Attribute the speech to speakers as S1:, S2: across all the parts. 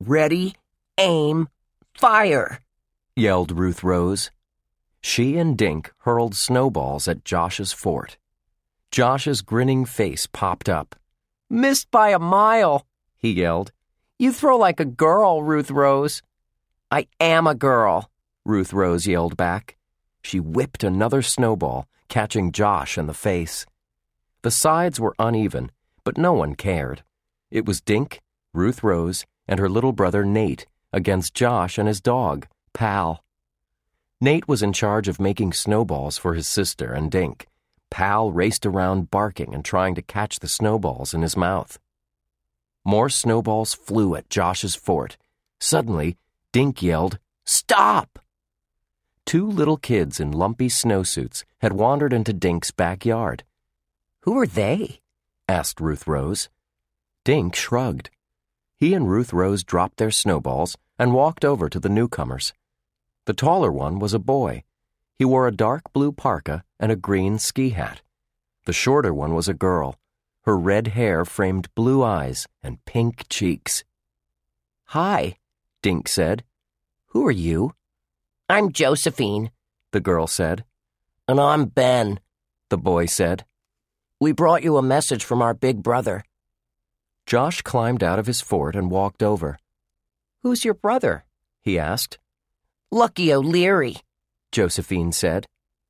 S1: Ready, aim, fire,
S2: yelled Ruth Rose. She and Dink hurled snowballs at Josh's fort. Josh's grinning face popped up.
S1: Missed by a mile, he yelled. You throw like a girl, Ruth Rose. I am a girl, Ruth Rose yelled back. She whipped another snowball, catching Josh in the face. The sides were uneven, but no one cared. It was Dink, Ruth Rose, and her little brother Nate against Josh and his dog, Pal. Nate was in charge of making snowballs for his sister and Dink. Pal raced around barking and trying to catch the snowballs in his mouth. More snowballs flew at Josh's fort. Suddenly, Dink yelled, "Stop!" Two little kids in lumpy snowsuits had wandered into Dink's backyard. "Who are they?" asked Ruth Rose. Dink shrugged. He and Ruth Rose dropped their snowballs and walked over to the newcomers. The taller one was a boy. He wore a dark blue parka and a green ski hat. The shorter one was a girl. Her red hair framed blue eyes and pink cheeks. "Hi," Dink said. "Who are you?" "I'm Josephine," the girl said. "And I'm Ben," the boy said. "We brought you a message from our big brother." Josh climbed out of his fort and walked over. "Who's your brother?" he asked. "Lucky O'Leary," Josephine said.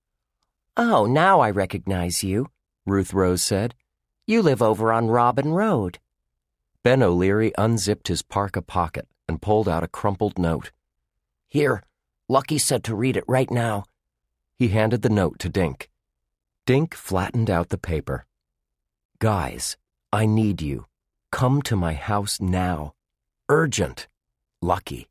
S1: "Oh, now I recognize you," Ruth Rose said. "You live over on Robin Road." Ben O'Leary unzipped his parka pocket and pulled out a crumpled note. "Here, Lucky said to read it right now." He handed the note to Dink. Dink flattened out the paper. "Guys, I need you. Come to my house now. Urgent. Lucky."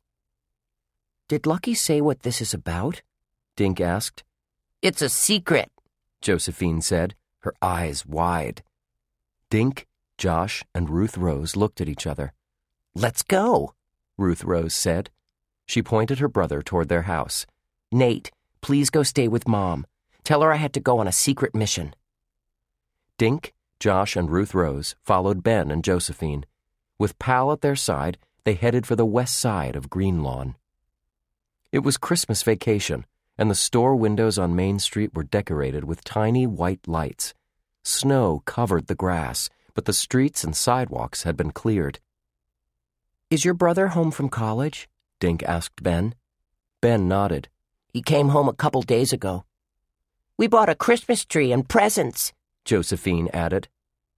S1: "Did Lucky say what this is about?" Dink asked. "It's a secret," Josephine said, her eyes wide. Dink, Josh, and Ruth Rose looked at each other. "Let's go," Ruth Rose said. She pointed her brother toward their house. "Nate, please go stay with Mom. Tell her I had to go on a secret mission." Dink, Josh, and Ruth Rose followed Ben and Josephine. With Pal at their side, they headed for the west side of Greenlawn. It was Christmas vacation, and the store windows on Main Street were decorated with tiny white lights. Snow covered the grass, but the streets and sidewalks had been cleared. "Is your brother home from college?" Dink asked Ben. Ben nodded. "He came home a couple days ago." "We bought a Christmas tree and presents," Josephine added.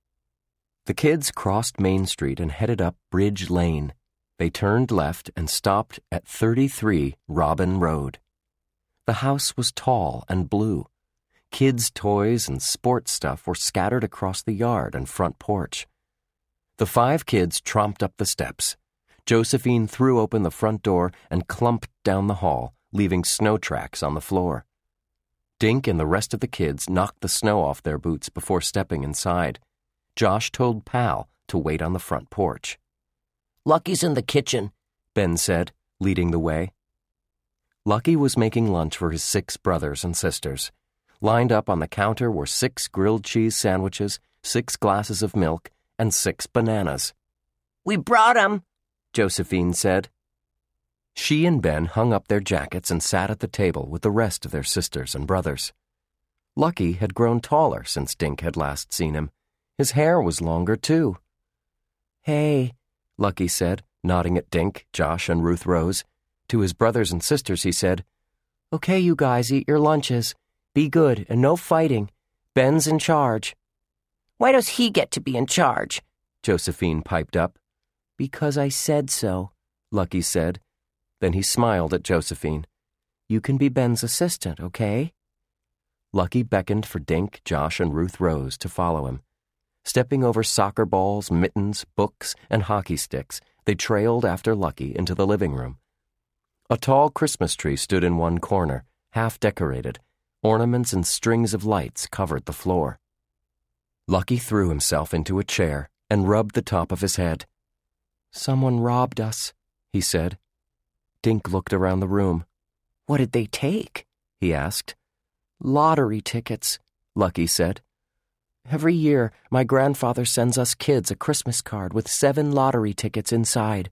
S1: The kids crossed Main Street and headed up Bridge Lane. They turned left and stopped at 33 Robin Road. The house was tall and blue. Kids' toys and sports stuff were scattered across the yard and front porch. The 5 kids tromped up the steps. Josephine threw open the front door and clumped down the hall, leaving snow tracks on the floor. Dink and the rest of the kids knocked the snow off their boots before stepping inside. Josh told Pal to wait on the front porch. "Lucky's in the kitchen," Ben said, leading the way. Lucky was making lunch for his 6 brothers and sisters. Lined up on the counter were 6 grilled cheese sandwiches, 6 glasses of milk, and 6 bananas. "We brought 'em," Josephine said. She and Ben hung up their jackets and sat at the table with the rest of their sisters and brothers. Lucky had grown taller since Dink had last seen him. His hair was longer, too. "Hey," Lucky said, nodding at Dink, Josh, and Ruth Rose. To his brothers and sisters he said, "Okay, you guys, eat your lunches. Be good and no fighting. Ben's in charge." "Why does he get to be in charge?" Josephine piped up. "Because I said so," Lucky said. Then he smiled at Josephine. "You can be Ben's assistant, okay?" Lucky beckoned for Dink, Josh, and Ruth Rose to follow him. Stepping over soccer balls, mittens, books, and hockey sticks, they trailed after Lucky into the living room. A tall Christmas tree stood in one corner, half decorated. Ornaments and strings of lights covered the floor. Lucky threw himself into a chair and rubbed the top of his head. "Someone robbed us," he said. Dink looked around the room. "What did they take?" he asked. "Lottery tickets," Lucky said. "Every year, my grandfather sends us kids a Christmas card with 7 lottery tickets inside.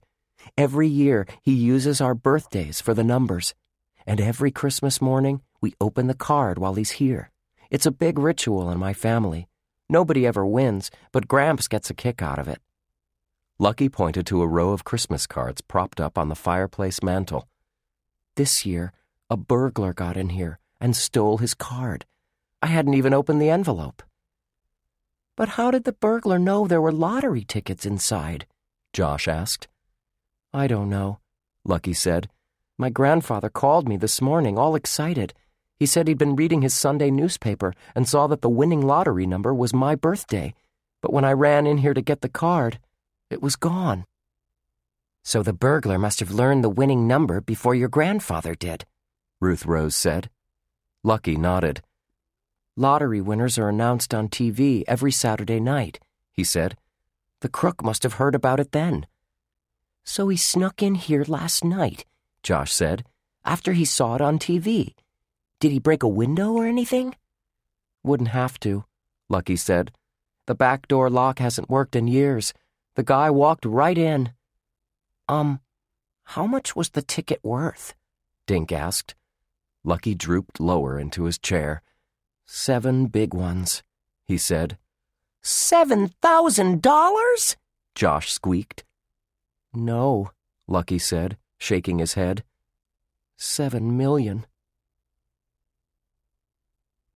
S1: Every year, he uses our birthdays for the numbers. And every Christmas morning, we open the card while he's here. It's a big ritual in my family. Nobody ever wins, but Gramps gets a kick out of it."
S2: Lucky pointed to a row of Christmas cards propped up on the fireplace mantel.
S1: "This year, a burglar got in here and stole his card. I hadn't even opened the envelope." "But how did the burglar know there were lottery tickets inside?"
S2: Josh asked.
S1: "I don't know," Lucky said. "My grandfather called me this morning, all excited. He said he'd been reading his Sunday newspaper and saw that the winning lottery number was my birthday. But when I ran in here to get the card, it was gone." "So the burglar must have learned the winning number before your grandfather did,"
S2: Ruth Rose said. Lucky nodded.
S1: "Lottery winners are announced on TV every Saturday night," he said. "The crook must have heard about it then." "So he snuck in here last night," Josh said, "after he saw it on TV. Did he break a window or anything?" "Wouldn't have to," Lucky said. "The back door lock hasn't worked in years. The guy walked right in." How much was the ticket worth?" Dink asked.
S2: Lucky drooped lower into his chair.
S1: "7 big ones," he said.
S3: $7,000?
S1: Josh squeaked. "No," Lucky said, shaking his head. 7 million.